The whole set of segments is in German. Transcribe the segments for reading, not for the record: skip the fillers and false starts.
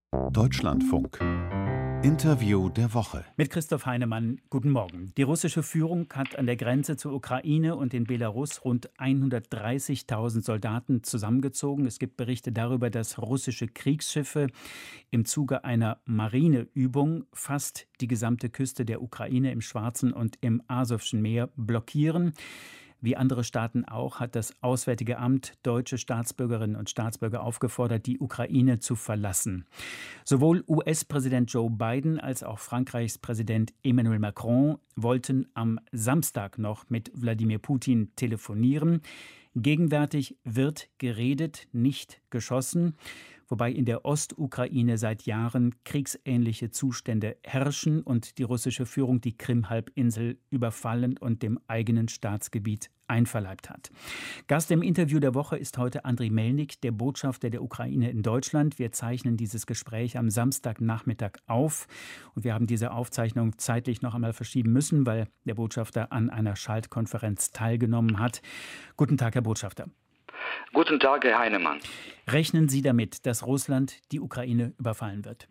Deutschlandfunk. Interview der Woche. Mit Christoph Heinemann, guten Morgen. Die russische Führung hat an der Grenze zur Ukraine und in Belarus rund 130.000 Soldaten zusammengezogen. Es gibt Berichte darüber, dass russische Kriegsschiffe im Zuge einer Marineübung fast die gesamte Küste der Ukraine im Schwarzen und im Asowschen Meer blockieren. Wie andere Staaten auch, hat das Auswärtige Amt deutsche Staatsbürgerinnen und Staatsbürger aufgefordert, die Ukraine zu verlassen. Sowohl US-Präsident Joe Biden als auch Frankreichs Präsident Emmanuel Macron wollten am Samstag noch mit Wladimir Putin telefonieren. Gegenwärtig wird geredet, nicht geschossen, wobei in der Ostukraine seit Jahren kriegsähnliche Zustände herrschen und die russische Führung die Krim-Halbinsel überfallen und dem eigenen Staatsgebiet einverleibt hat. Gast im Interview der Woche ist heute Andriy Melnik, der Botschafter der Ukraine in Deutschland. Wir zeichnen dieses Gespräch am Samstagnachmittag auf und wir haben diese Aufzeichnung zeitlich noch einmal verschieben müssen, weil der Botschafter an einer Schaltkonferenz teilgenommen hat. Guten Tag, Herr Botschafter. Guten Tag, Herr Heinemann. Rechnen Sie damit, dass Russland die Ukraine überfallen wird?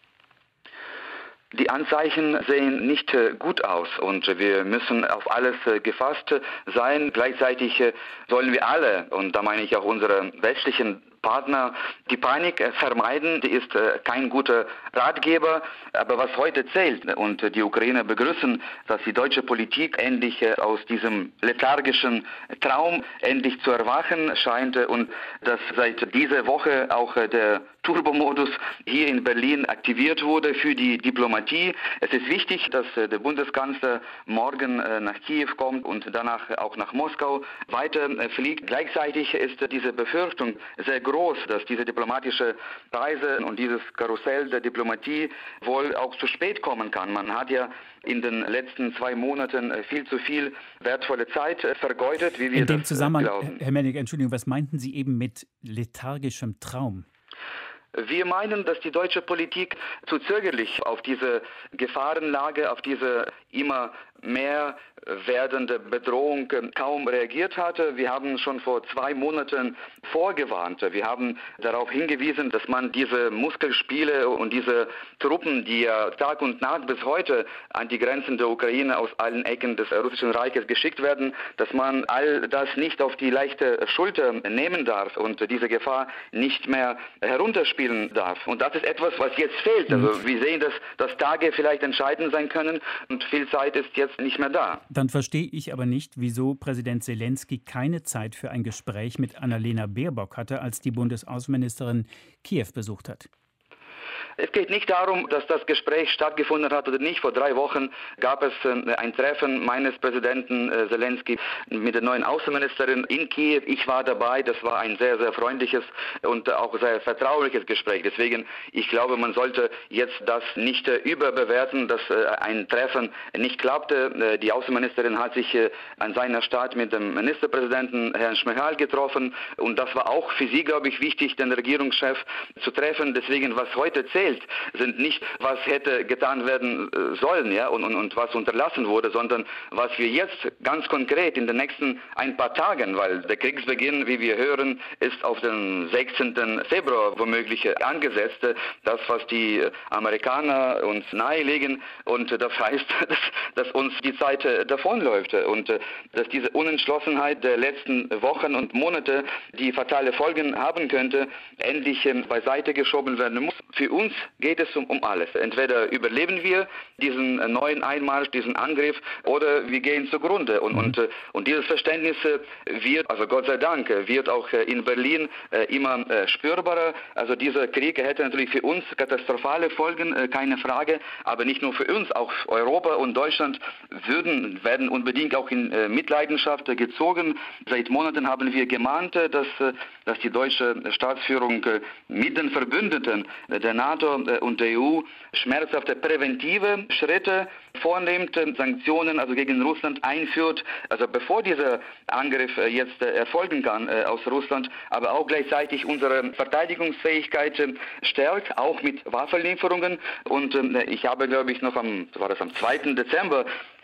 Die Anzeichen sehen nicht gut aus und wir müssen auf alles gefasst sein. Gleichzeitig sollen wir alle, und da meine ich auch unsere westlichen Partner, die Panik vermeiden. Die ist kein guter Ratgeber. Aber was heute zählt, und die Ukrainer begrüßen, dass die deutsche Politik endlich aus diesem lethargischen Traum endlich zu erwachen scheint und dass seit dieser Woche auch der Turbomodus hier in Berlin aktiviert wurde für die Diplomatie. Es ist wichtig, dass der Bundeskanzler morgen nach Kiew kommt und danach auch nach Moskau weiter fliegt. Gleichzeitig ist diese Befürchtung sehr groß, dass diese diplomatische Reise und dieses Karussell der Diplomatie wohl auch zu spät kommen kann. Man hat ja in den letzten 2 Monaten viel zu viel wertvolle Zeit vergeudet, wie wir in dem das Zusammenhang, glauben. Herr Melnik, Entschuldigung, was meinten Sie eben mit lethargischem Traum? Wir meinen, dass die deutsche Politik zu zögerlich auf diese Gefahrenlage, auf diese immer mehr werdende Bedrohung kaum reagiert hatte. Wir haben schon vor 2 Monaten vorgewarnt. Wir haben darauf hingewiesen, dass man diese Muskelspiele und diese Truppen, die ja Tag und Nacht bis heute an die Grenzen der Ukraine aus allen Ecken des russischen Reiches geschickt werden, dass man all das nicht auf die leichte Schulter nehmen darf und diese Gefahr nicht mehr herunterspielen darf. Und das ist etwas, was jetzt fehlt. Also wir sehen, dass Tage vielleicht entscheidend sein können und viel Zeit ist jetzt nicht mehr da. Dann verstehe ich aber nicht, wieso Präsident Selenskyj keine Zeit für ein Gespräch mit Annalena Baerbock hatte, als die Bundesaußenministerin Kiew besucht hat. Es geht nicht darum, dass das Gespräch stattgefunden hat oder nicht. Vor 3 Wochen gab es ein Treffen meines Präsidenten Selenskyj mit der neuen Außenministerin in Kiew. Ich war dabei. Das war ein sehr, sehr freundliches und auch sehr vertrauliches Gespräch. Deswegen, ich glaube, man sollte jetzt das nicht überbewerten, dass ein Treffen nicht klappte. Die Außenministerin hat sich an seiner Stadt mit dem Ministerpräsidenten Herrn Schmyhal getroffen. Und das war auch für sie, glaube ich, wichtig, den Regierungschef zu treffen. Deswegen, was heute zählt, sind nicht, was hätte getan werden sollen, ja, und was unterlassen wurde, sondern was wir jetzt ganz konkret in den nächsten ein paar Tagen, weil der Kriegsbeginn, wie wir hören, ist auf den 16. Februar womöglich angesetzt. Das, was die Amerikaner uns nahelegen, und das heißt, dass uns die Zeit davonläuft und dass diese Unentschlossenheit der letzten Wochen und Monate, die fatale Folgen haben könnte, endlich beiseite geschoben werden muss. Für uns geht es um alles. Entweder überleben wir diesen neuen Einmarsch, diesen Angriff, oder wir gehen zugrunde. Und dieses Verständnis wird, also Gott sei Dank, wird auch in Berlin immer spürbarer. Also dieser Krieg hätte natürlich für uns katastrophale Folgen, keine Frage, aber nicht nur für uns, auch Europa und Deutschland werden unbedingt auch in Mitleidenschaft gezogen. Seit Monaten haben wir gemahnt, dass die deutsche Staatsführung mit den Verbündeten der NATO und der EU schmerzhafte präventive Schritte vornimmt, Sanktionen also gegen Russland einführt, also bevor dieser Angriff jetzt erfolgen kann aus Russland, aber auch gleichzeitig unsere Verteidigungsfähigkeit stärkt, auch mit Waffenlieferungen. Und ich habe, glaube ich, noch am 2. Dezember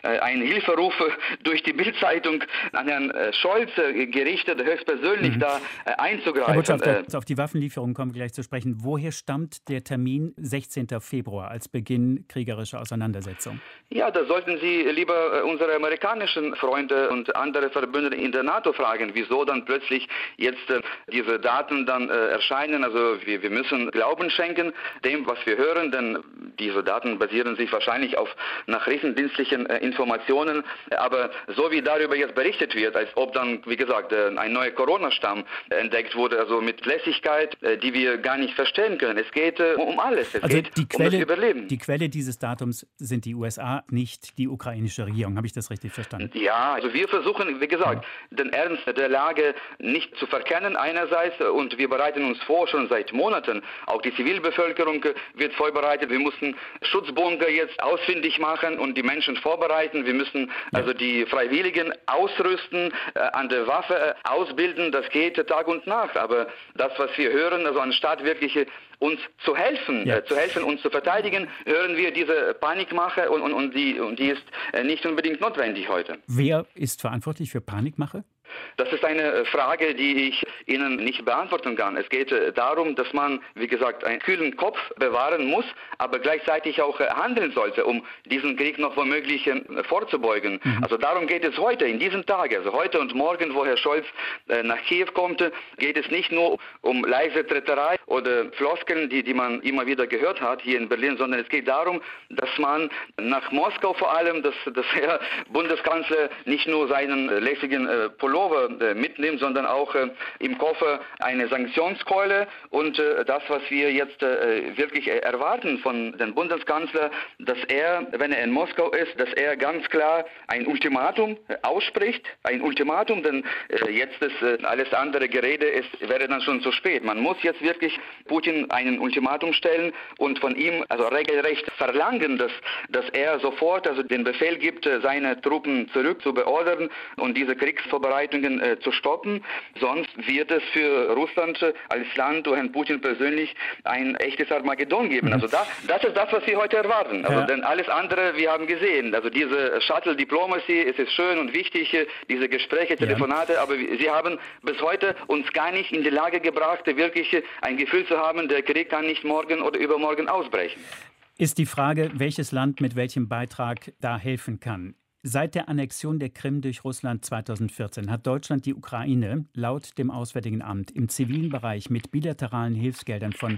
ein Hilferuf durch die Bildzeitung an Herrn Scholz gerichtet, höchstpersönlich da einzugreifen. Herr Botschafter, auf die Waffenlieferung kommen wir gleich zu sprechen. Woher stammt der Termin 16. Februar als Beginn kriegerischer Auseinandersetzung? Ja, da sollten Sie lieber unsere amerikanischen Freunde und andere Verbündete in der NATO fragen, wieso dann plötzlich jetzt diese Daten dann erscheinen. Also wir müssen Glauben schenken dem, was wir hören, denn diese Daten basieren sich wahrscheinlich auf nachrichtendienstlichen Informationen. Aber so wie darüber jetzt berichtet wird, als ob dann, wie gesagt, ein neuer Corona-Stamm entdeckt wurde, also mit Lässigkeit, die wir gar nicht verstehen können. Es geht um alles. Es geht um das Überleben. Die Quelle dieses Datums sind die USA, nicht die ukrainische Regierung. Habe ich das richtig verstanden? Ja, also wir versuchen, wie gesagt, den Ernst der Lage nicht zu verkennen einerseits, und wir bereiten uns vor, schon seit Monaten. Auch die Zivilbevölkerung wird vorbereitet. Wir mussten Schutzbunker jetzt ausfindig machen und die Menschen vorbereiten. Wir müssen also die Freiwilligen ausrüsten, an der Waffe ausbilden. Das geht Tag und Nacht. Aber das, was wir hören, also anstatt wirklich uns zu helfen, uns zu verteidigen, hören wir diese Panikmache und die ist nicht unbedingt notwendig heute. Wer ist verantwortlich für Panikmache? Das ist eine Frage, die ich Ihnen nicht beantworten kann. Es geht darum, dass man, wie gesagt, einen kühlen Kopf bewahren muss, aber gleichzeitig auch handeln sollte, um diesen Krieg noch womöglich vorzubeugen. Also darum geht es heute, in diesen Tagen, also heute und morgen, wo Herr Scholz nach Kiew kommt, geht es nicht nur um leise Tretterei oder Floskeln, die man immer wieder gehört hat hier in Berlin, sondern es geht darum, dass man nach Moskau vor allem, dass Herr Bundeskanzler nicht nur seinen lässigen Pullover mitnimmt, sondern auch im Koffer eine Sanktionskeule und das, was wir jetzt wirklich erwarten von dem Bundeskanzler, dass er, wenn er in Moskau ist, dass er ganz klar ein Ultimatum ausspricht, ein Ultimatum, denn jetzt ist alles andere Gerede, wäre dann schon zu spät. Man muss jetzt wirklich Putin einen Ultimatum stellen und von ihm also regelrecht verlangen, dass er sofort also den Befehl gibt, seine Truppen zurück zu beordern und diese Kriegsvorbereitungen zu stoppen. Sonst wird es für Russland als Land und Herrn Putin persönlich ein echtes Armageddon geben. Also das ist das, was wir heute erwarten. Also denn alles andere, wir haben gesehen. Also diese Shuttle Diplomacy, es ist schön und wichtig, diese Gespräche, Telefonate, aber sie haben bis heute uns gar nicht in die Lage gebracht, wirklich ein Gefühl zu haben, der Krieg kann nicht morgen oder übermorgen ausbrechen. Ist die Frage, welches Land mit welchem Beitrag da helfen kann. Seit der Annexion der Krim durch Russland 2014 hat Deutschland die Ukraine laut dem Auswärtigen Amt im zivilen Bereich mit bilateralen Hilfsgeldern von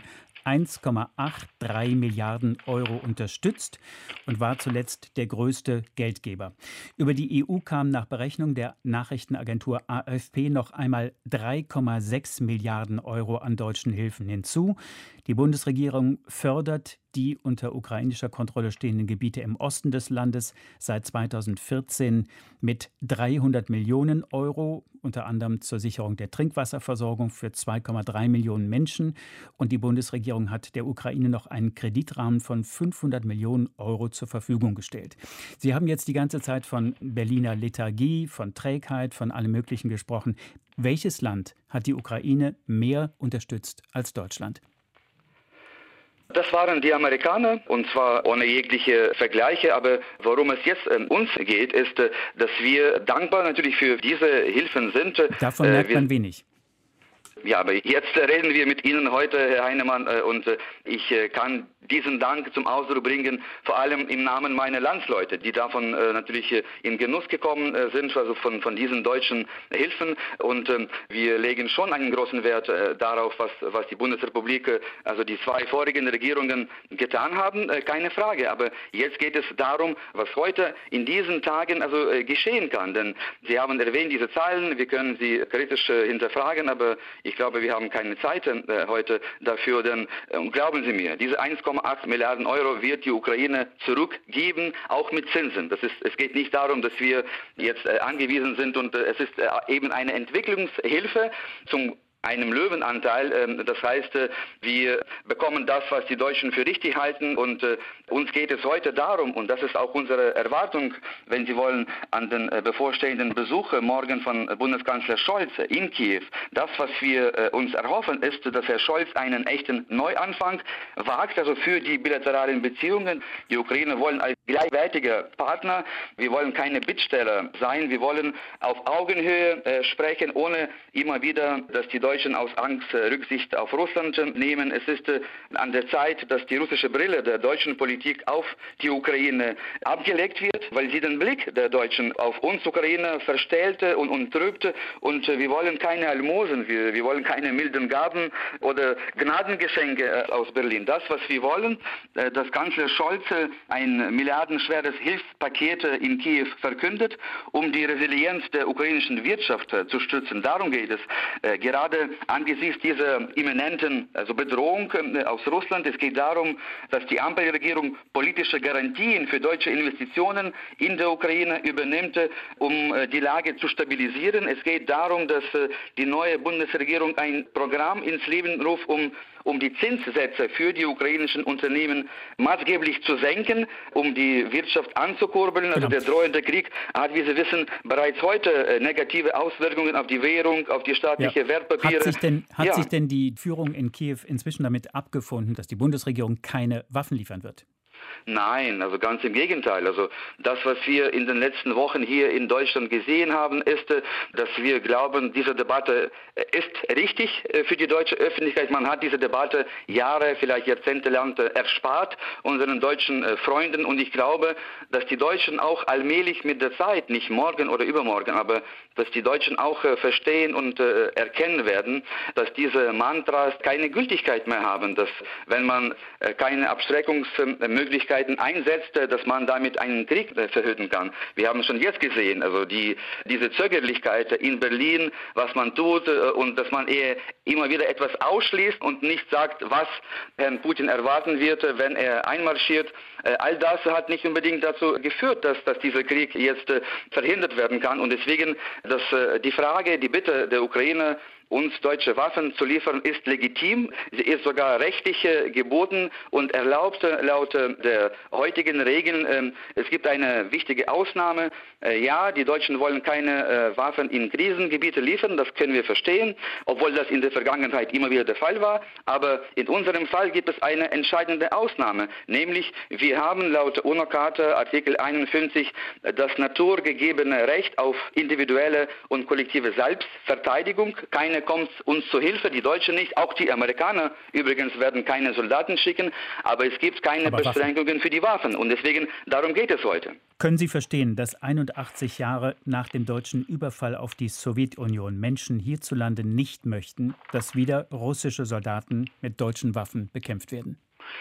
1,83 Milliarden Euro unterstützt und war zuletzt der größte Geldgeber. Über die EU kamen nach Berechnung der Nachrichtenagentur AFP noch einmal 3,6 Milliarden Euro an deutschen Hilfen hinzu. Die Bundesregierung fördert die unter ukrainischer Kontrolle stehenden Gebiete im Osten des Landes seit 2014 mit 300 Millionen Euro, unter anderem zur Sicherung der Trinkwasserversorgung für 2,3 Millionen Menschen. Und die Bundesregierung hat der Ukraine noch einen Kreditrahmen von 500 Millionen Euro zur Verfügung gestellt. Sie haben jetzt die ganze Zeit von Berliner Lethargie, von Trägheit, von allem Möglichen gesprochen. Welches Land hat die Ukraine mehr unterstützt als Deutschland? Das waren die Amerikaner, und zwar ohne jegliche Vergleiche. Aber worum es jetzt uns geht, ist, dass wir dankbar natürlich für diese Hilfen sind. Davon merkt man wenig. Ja, aber jetzt reden wir mit Ihnen heute, Herr Heinemann, und ich kann diesen Dank zum Ausdruck bringen, vor allem im Namen meiner Landsleute, die davon natürlich in Genuss gekommen sind, also von diesen deutschen Hilfen. Und wir legen schon einen großen Wert darauf, was die Bundesrepublik, also die zwei vorigen Regierungen getan haben, keine Frage. Aber jetzt geht es darum, was heute in diesen Tagen also geschehen kann. Denn Sie haben erwähnt, diese Zahlen, wir können sie kritisch hinterfragen, aber ich glaube, wir haben keine Zeit heute dafür, denn glauben Sie mir, diese 1,8 Milliarden Euro wird die Ukraine zurückgeben, auch mit Zinsen. Es geht nicht darum, dass wir jetzt angewiesen sind und es ist eben eine Entwicklungshilfe zum einem Löwenanteil. Das heißt, wir bekommen das, was die Deutschen für richtig halten, und uns geht es heute darum, und das ist auch unsere Erwartung, wenn Sie wollen, an den bevorstehenden Besuch morgen von Bundeskanzler Scholz in Kiew. Das, was wir uns erhoffen, ist, dass Herr Scholz einen echten Neuanfang wagt, also für die bilateralen Beziehungen. Die Ukraine wollen als gleichwertiger Partner. Wir wollen keine Bittsteller sein. Wir wollen auf Augenhöhe sprechen, ohne immer wieder, dass die Deutschen aus Angst Rücksicht auf Russland nehmen. Es ist an der Zeit, dass die russische Brille der deutschen Politik auf die Ukraine abgelegt wird, weil sie den Blick der Deutschen auf uns Ukraine verstellte und trübte. Und wir wollen keine Almosen, wir wollen keine milden Gaben oder Gnadengeschenke aus Berlin. Das, was wir wollen, dass Kanzler Scholz ein milliardenschweres Hilfspaket in Kiew verkündet, um die Resilienz der ukrainischen Wirtschaft zu stützen. Darum geht es. Gerade angesichts dieser imminenten Bedrohung aus Russland. Es geht darum, dass die Ampelregierung politische Garantien für deutsche Investitionen in der Ukraine übernimmt, um die Lage zu stabilisieren. Es geht darum, dass die neue Bundesregierung ein Programm ins Leben ruft, um die Zinssätze für die ukrainischen Unternehmen maßgeblich zu senken, um die Wirtschaft anzukurbeln. Also der drohende Krieg hat, wie Sie wissen, bereits heute negative Auswirkungen auf die Währung, auf die staatliche Wertpapiere. Hat sich denn die Führung in Kiew inzwischen damit abgefunden, dass die Bundesregierung keine Waffen liefern wird? Nein, also ganz im Gegenteil. Also das, was wir in den letzten Wochen hier in Deutschland gesehen haben, ist, dass wir glauben, diese Debatte ist richtig für die deutsche Öffentlichkeit. Man hat diese Debatte Jahre, vielleicht Jahrzehnte lang erspart unseren deutschen Freunden. Und ich glaube, dass die Deutschen auch allmählich mit der Zeit, nicht morgen oder übermorgen, aber dass die Deutschen auch verstehen und erkennen werden, dass diese Mantras keine Gültigkeit mehr haben. Dass wenn man keine Abschreckungsmöglichkeiten einsetzt, dass man damit einen Krieg verhüten kann. Wir haben schon jetzt gesehen, also diese Zögerlichkeit in Berlin, was man tut und dass man immer wieder etwas ausschließt und nicht sagt, was Herrn Putin erwarten wird, wenn er einmarschiert. All das hat nicht unbedingt dazu geführt, dass dieser Krieg jetzt verhindert werden kann. Und deswegen, dass die Frage, die Bitte der Ukraine, uns deutsche Waffen zu liefern, ist legitim. Sie ist sogar rechtlich geboten und erlaubt laut der heutigen Regeln. Es gibt eine wichtige Ausnahme. Ja, die Deutschen wollen keine Waffen in Krisengebiete liefern, das können wir verstehen, obwohl das in der Vergangenheit immer wieder der Fall war. Aber in unserem Fall gibt es eine entscheidende Ausnahme, nämlich wir haben laut UNO-Charta Artikel 51 das naturgegebene Recht auf individuelle und kollektive Selbstverteidigung. Keine kommt uns zu Hilfe, die Deutschen nicht, auch die Amerikaner übrigens werden keine Soldaten schicken, aber es gibt keine Beschränkungen für die Waffen und deswegen, darum geht es heute. Können Sie verstehen, dass 81 Jahre nach dem deutschen Überfall auf die Sowjetunion Menschen hierzulande nicht möchten, dass wieder russische Soldaten mit deutschen Waffen bekämpft werden?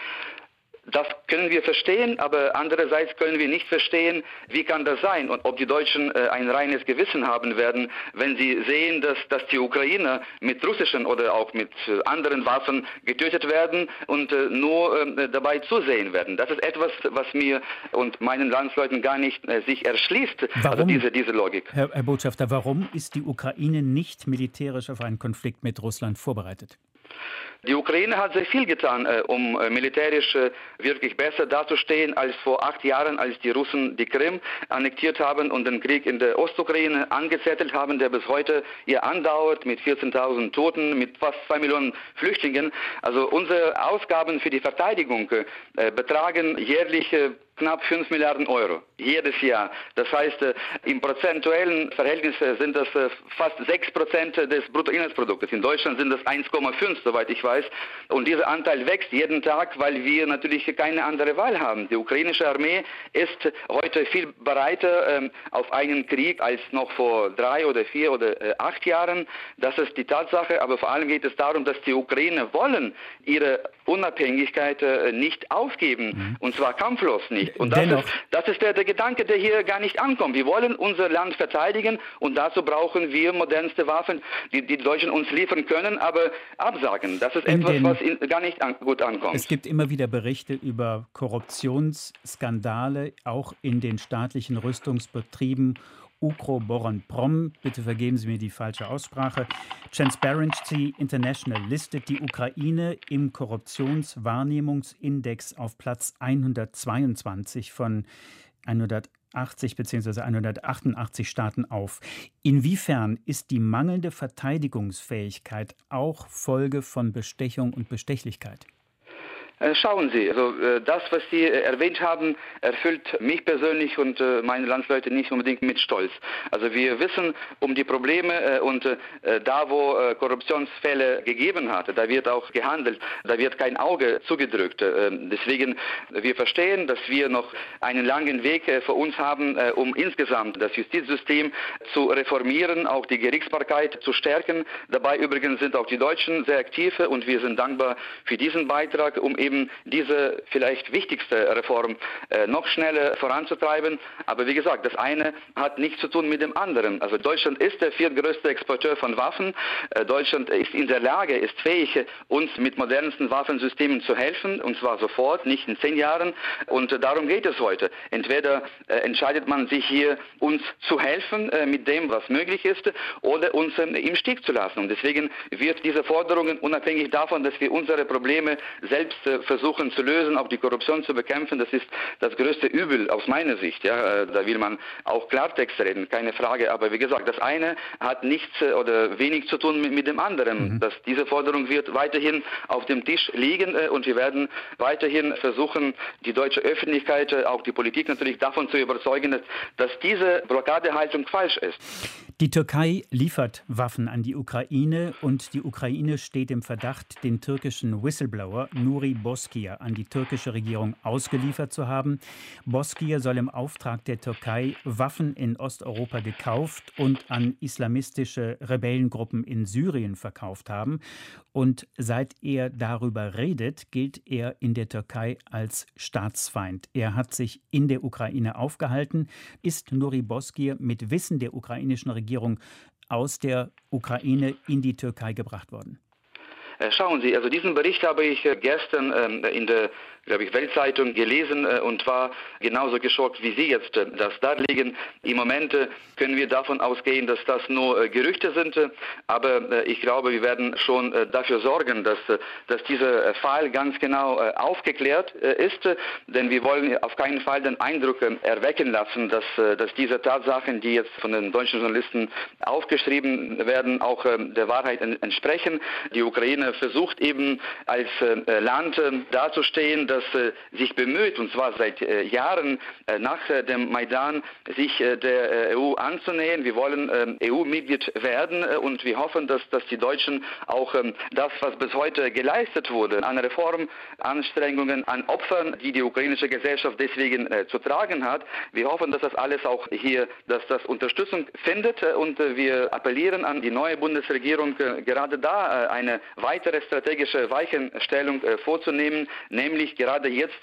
Das können wir verstehen, aber andererseits können wir nicht verstehen, wie kann das sein und ob die Deutschen ein reines Gewissen haben werden, wenn sie sehen, dass die Ukrainer mit russischen oder auch mit anderen Waffen getötet werden und nur dabei zusehen werden. Das ist etwas, was mir und meinen Landsleuten gar nicht sich erschließt, warum, also diese Logik. Herr Botschafter, warum ist die Ukraine nicht militärisch auf einen Konflikt mit Russland vorbereitet? Die Ukraine hat sehr viel getan, um militärisch wirklich besser dazustehen als vor 8 Jahren, als die Russen die Krim annektiert haben und den Krieg in der Ostukraine angezettelt haben, der bis heute hier andauert mit 14.000 Toten, mit fast 2 Millionen Flüchtlingen. Also unsere Ausgaben für die Verteidigung betragen jährlich knapp 5 Milliarden Euro jedes Jahr. Das heißt, im prozentuellen Verhältnis sind das fast 6% des Bruttoinlandsproduktes. In Deutschland sind das 1,5, soweit ich weiß. Und dieser Anteil wächst jeden Tag, weil wir natürlich keine andere Wahl haben. Die ukrainische Armee ist heute viel bereiter auf einen Krieg als noch vor 3 oder 4 oder 8 Jahren. Das ist die Tatsache. Aber vor allem geht es darum, dass die Ukrainer wollen ihre Unabhängigkeit nicht aufgeben. Und zwar kampflos nicht. Und das ist der Gedanke, der hier gar nicht ankommt. Wir wollen unser Land verteidigen und dazu brauchen wir modernste Waffen, die die Deutschen uns liefern können, aber absagen. Das ist etwas, was gar nicht gut ankommt. Es gibt immer wieder Berichte über Korruptionsskandale, auch in den staatlichen Rüstungsbetrieben. Ukroboronprom, bitte vergeben Sie mir die falsche Aussprache. Transparency International listet die Ukraine im Korruptionswahrnehmungsindex auf Platz 122 von 180 bzw. 188 Staaten auf. Inwiefern ist die mangelnde Verteidigungsfähigkeit auch Folge von Bestechung und Bestechlichkeit? Schauen Sie, also das, was Sie erwähnt haben, erfüllt mich persönlich und meine Landsleute nicht unbedingt mit Stolz. Also wir wissen um die Probleme und da, wo Korruptionsfälle gegeben hat, da wird auch gehandelt, da wird kein Auge zugedrückt. Deswegen, wir verstehen, dass wir noch einen langen Weg vor uns haben, um insgesamt das Justizsystem zu reformieren, auch die Gerichtsbarkeit zu stärken. Dabei übrigens sind auch die Deutschen sehr aktiv und wir sind dankbar für diesen Beitrag, um eben diese vielleicht wichtigste Reform noch schneller voranzutreiben. Aber wie gesagt, das eine hat nichts zu tun mit dem anderen. Also Deutschland ist der viertgrößte Exporteur von Waffen. Deutschland ist in der Lage, ist fähig, uns mit modernsten Waffensystemen zu helfen, und zwar sofort, nicht in 10 Jahren. Und darum geht es heute. Entweder entscheidet man sich hier, uns zu helfen mit dem, was möglich ist, oder uns im Stich zu lassen. Und deswegen wird diese Forderungen, unabhängig davon, dass wir unsere Probleme selbst versuchen zu lösen, auch die Korruption zu bekämpfen, das ist das größte Übel aus meiner Sicht. Ja, da will man auch Klartext reden, keine Frage. Aber wie gesagt, das eine hat nichts oder wenig zu tun mit dem anderen. Diese Forderung wird weiterhin auf dem Tisch liegen und wir werden weiterhin versuchen, die deutsche Öffentlichkeit, auch die Politik natürlich davon zu überzeugen, dass diese Blockadehaltung falsch ist. Die Türkei liefert Waffen an die Ukraine und die Ukraine steht im Verdacht, den türkischen Whistleblower Nuri Bozkır an die türkische Regierung ausgeliefert zu haben. Bozkır soll im Auftrag der Türkei Waffen in Osteuropa gekauft und an islamistische Rebellengruppen in Syrien verkauft haben. Und seit er darüber redet, gilt er in der Türkei als Staatsfeind. Er hat sich in der Ukraine aufgehalten. Ist Nuri Bozkır mit Wissen der ukrainischen Regierung aus der Ukraine in die Türkei gebracht worden? Schauen Sie, also diesen Bericht habe ich gestern in der Weltzeitung gelesen und war genauso geschockt, wie Sie jetzt das darlegen. Im Moment können wir davon ausgehen, dass das nur Gerüchte sind, aber ich glaube, wir werden schon dafür sorgen, dass dieser Fall ganz genau aufgeklärt ist, denn wir wollen auf keinen Fall den Eindruck erwecken lassen, dass diese Tatsachen, die jetzt von den deutschen Journalisten aufgeschrieben werden, auch der Wahrheit entsprechen. Die Ukraine versucht eben als Land dazustehen, das sich bemüht, und zwar seit Jahren nach dem Maidan, sich der EU anzunähern. Wir wollen EU-Mitglied werden und wir hoffen, dass die Deutschen auch das, was bis heute geleistet wurde, an Reformanstrengungen, an Opfern, die die ukrainische Gesellschaft deswegen zu tragen hat, wir hoffen, dass das alles auch hier, dass das Unterstützung findet und wir appellieren an die neue Bundesregierung, gerade da eine weitere strategische Weichenstellung vorzunehmen, nämlich gerade jetzt,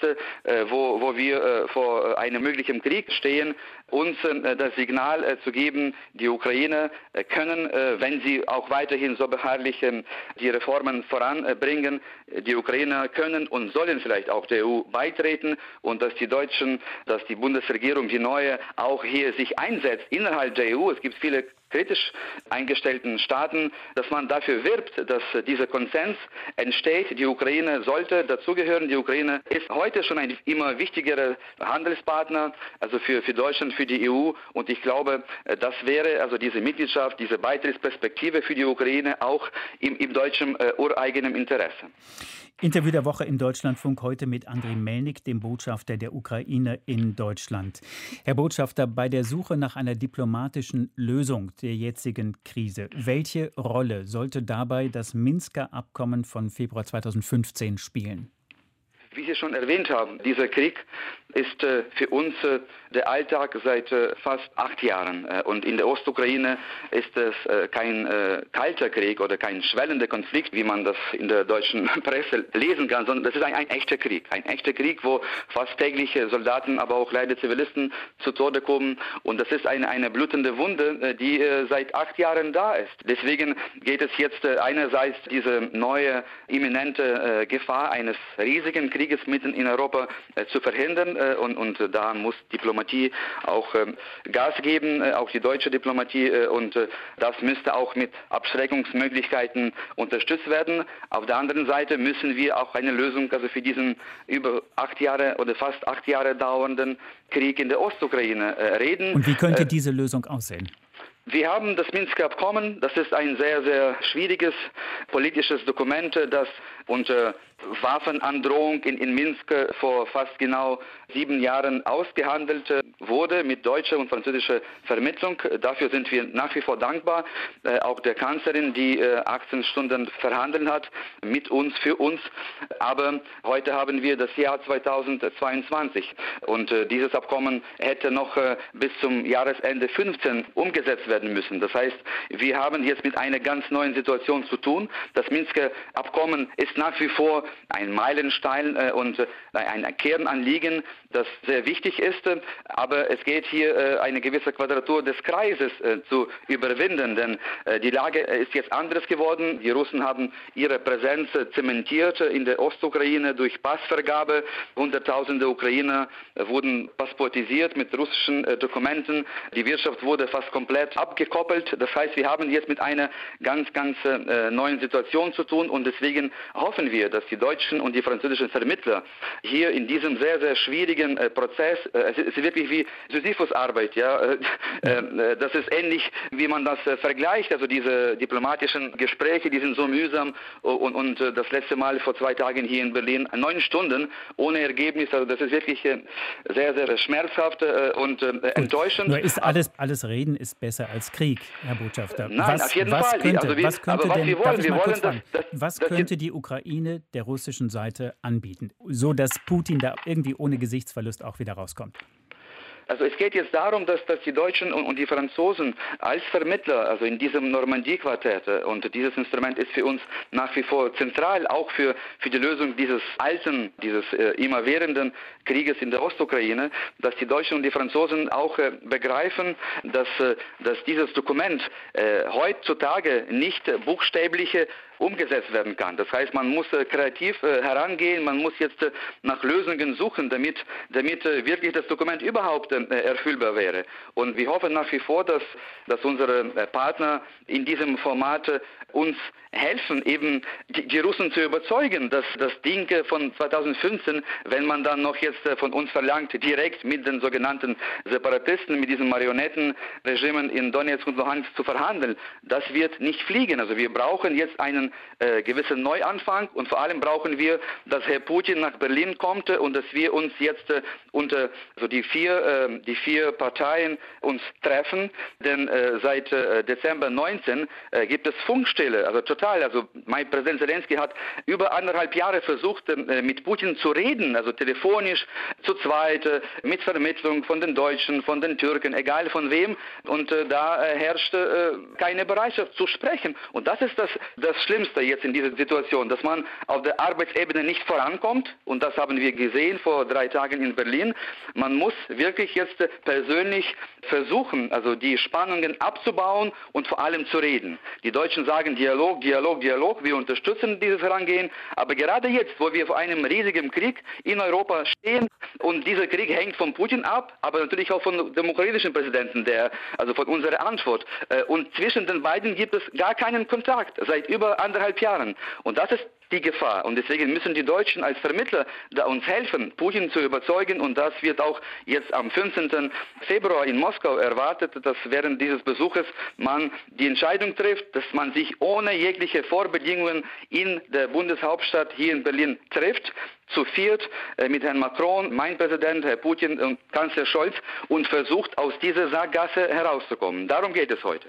wo wir vor einem möglichen Krieg stehen, uns das Signal zu geben, die Ukraine können, wenn sie auch weiterhin so beharrlich die Reformen voranbringen, die Ukrainer können und sollen vielleicht auch der EU beitreten und dass die Deutschen, dass die Bundesregierung, die neue, auch hier sich einsetzt innerhalb der EU. Es gibt viele kritisch eingestellten Staaten, dass man dafür wirbt, dass dieser Konsens entsteht. Die Ukraine sollte dazugehören. Die Ukraine ist heute schon ein immer wichtigerer Handelspartner, also für Deutschland, für die EU. Und ich glaube, das wäre also diese Mitgliedschaft, diese Beitrittsperspektive für die Ukraine auch im deutschen ureigenen Interesse. Interview der Woche im Deutschlandfunk heute mit Andriy Melnik, dem Botschafter der Ukraine in Deutschland. Herr Botschafter, bei der Suche nach einer diplomatischen Lösung der jetzigen Krise, welche Rolle sollte dabei das Minsker Abkommen von Februar 2015 spielen? Wie Sie schon erwähnt haben, dieser Krieg ist für uns der Alltag seit fast 8 Jahren. Und in der Ostukraine ist es kein kalter Krieg oder kein schwellender Konflikt, wie man das in der deutschen Presse lesen kann, sondern das ist ein echter Krieg. Ein echter Krieg, wo fast täglich Soldaten, aber auch leider Zivilisten zu Tode kommen. Und das ist eine blutende Wunde, die seit 8 Jahren da ist. Deswegen geht es jetzt einerseits diese neue imminente Gefahr eines riesigen Krieges mitten in Europa zu verhindern. Und da muss Diplomatie auch Gas geben, auch die deutsche Diplomatie. Und das müsste auch mit Abschreckungsmöglichkeiten unterstützt werden. Auf der anderen Seite müssen wir auch eine Lösung also für diesen über 8 Jahre oder fast 8 Jahre dauernden Krieg in der Ostukraine reden. Und wie könnte diese Lösung aussehen? Wir haben das Minsker Abkommen, das ist ein sehr, sehr schwieriges politisches Dokument, das und Waffenandrohung in Minsk vor fast genau 7 Jahren ausgehandelt wurde mit deutscher und französischer Vermittlung. Dafür sind wir nach wie vor dankbar. Auch der Kanzlerin, die 18 Stunden verhandelt hat mit uns, für uns. Aber heute haben wir das Jahr 2022 und dieses Abkommen hätte noch bis zum Jahresende 15 umgesetzt werden müssen. Das heißt, wir haben jetzt mit einer ganz neuen Situation zu tun. Das Minsker Abkommen ist nach wie vor ein Meilenstein und ein Kernanliegen, das sehr wichtig ist. Aber es geht hier eine gewisse Quadratur des Kreises zu überwinden, denn die Lage ist jetzt anders geworden. Die Russen haben ihre Präsenz zementiert in der Ostukraine durch Passvergabe. Hunderttausende Ukrainer wurden passportisiert mit russischen Dokumenten. Die Wirtschaft wurde fast komplett abgekoppelt. Das heißt, wir haben jetzt mit einer ganz neuen Situation zu tun und deswegen hoffen wir, dass die deutschen und die französischen Vermittler hier in diesem sehr schwierigen Prozess, es ist wirklich wie Sisyphus-Arbeit, ja, das ist ähnlich, wie man das vergleicht, also diese diplomatischen Gespräche, die sind so mühsam und das letzte Mal vor 2 Tagen hier in Berlin 9 Stunden ohne Ergebnis, also das ist wirklich sehr schmerzhaft und enttäuschend. Nur ist alles Reden ist besser als Krieg, Herr Botschafter. Nein, auf jeden Fall. Was könnte die Ukraine der russischen Seite anbieten, so dass Putin da irgendwie ohne Gesichtsverlust auch wieder rauskommt? Also es geht jetzt darum, dass die Deutschen und die Franzosen als Vermittler, also in diesem Normandie-Quartett, und dieses Instrument ist für uns nach wie vor zentral, auch für die Lösung dieses immerwährenden Krieges in der Ostukraine, dass die Deutschen und die Franzosen auch begreifen, dass dieses Dokument heutzutage nicht buchstäbliche umgesetzt werden kann. Das heißt, man muss kreativ herangehen, man muss jetzt nach Lösungen suchen, damit wirklich das Dokument überhaupt erfüllbar wäre. Und wir hoffen nach wie vor, dass unsere Partner in diesem Format uns helfen, eben die Russen zu überzeugen, dass das Ding von 2015, wenn man dann noch jetzt von uns verlangt, direkt mit den sogenannten Separatisten, mit diesen Marionettenregimen in Donetsk und Luhansk zu verhandeln, das wird nicht fliegen. Also wir brauchen jetzt einen gewissen Neuanfang und vor allem brauchen wir, dass Herr Putin nach Berlin kommt und dass wir uns jetzt unter die vier Parteien uns treffen, denn seit Dezember 19 gibt es Funkstille, also total. Also mein Präsident Zelensky hat über 1,5 Jahre versucht, mit Putin zu reden, also telefonisch, zu zweit, mit Vermittlung von den Deutschen, von den Türken, egal von wem. Und da herrscht keine Bereitschaft zu sprechen. Und das ist das Schlimmste jetzt in dieser Situation, dass man auf der Arbeitsebene nicht vorankommt. Und das haben wir gesehen vor 3 Tagen in Berlin. Man muss wirklich jetzt persönlich versuchen, also die Spannungen abzubauen und vor allem zu reden. Die Deutschen sagen Dialog, wir unterstützen dieses Herangehen, aber gerade jetzt, wo wir vor einem riesigen Krieg in Europa stehen und dieser Krieg hängt von Putin ab, aber natürlich auch von dem ukrainischen Präsidenten, also von unserer Antwort. Und zwischen den beiden gibt es gar keinen Kontakt seit über 1,5 Jahren. Und das ist die Gefahr. Und deswegen müssen die Deutschen als Vermittler da uns helfen, Putin zu überzeugen. Und das wird auch jetzt am 15. Februar in Moskau erwartet, dass während dieses Besuches man die Entscheidung trifft, dass man sich ohne jegliche Vorbedingungen in der Bundeshauptstadt hier in Berlin trifft, zu viert mit Herrn Macron, mein Präsident, Herr Putin und Kanzler Scholz und versucht, aus dieser Sackgasse herauszukommen. Darum geht es heute.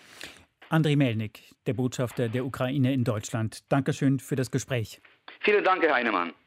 Andriy Melnik, der Botschafter der Ukraine in Deutschland. Dankeschön für das Gespräch. Vielen Dank, Herr Heinemann.